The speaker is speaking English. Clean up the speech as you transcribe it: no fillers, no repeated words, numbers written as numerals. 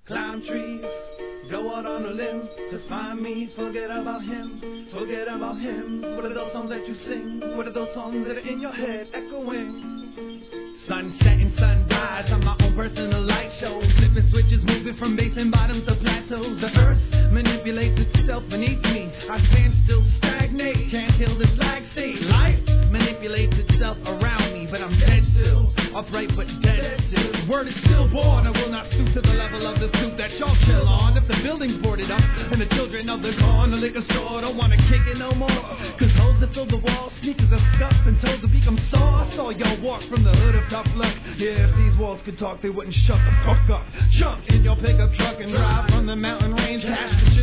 climb trees, go out on a limb to find me. Forget about him, forget about him. What are those songs that you sing? What are those songs that are in your head echoing? Sunset and sunrise, I'm my own personal light show. Flipping switches, moving from base and bottoms to plateaus. The earth manipulates itself beneath me. I stand still, stagnate, can't kill this lag state. Life manipulates itself around me, but I'm dead still, upright but dead still. Word is still born, I will not stoop to the level of the stoop that y'all chill on. If the building's boarded up and the children of the gone, the liquor store don't wanna kick it no more. Cause hoes that fill the walls, sneakers are scuffed and toes have become sore. I saw y'all walk from the hood of tough luck. Yeah, if these walls could talk, they wouldn't shut the fuck up. Jump in your pickup truck and drive from the mountain range past the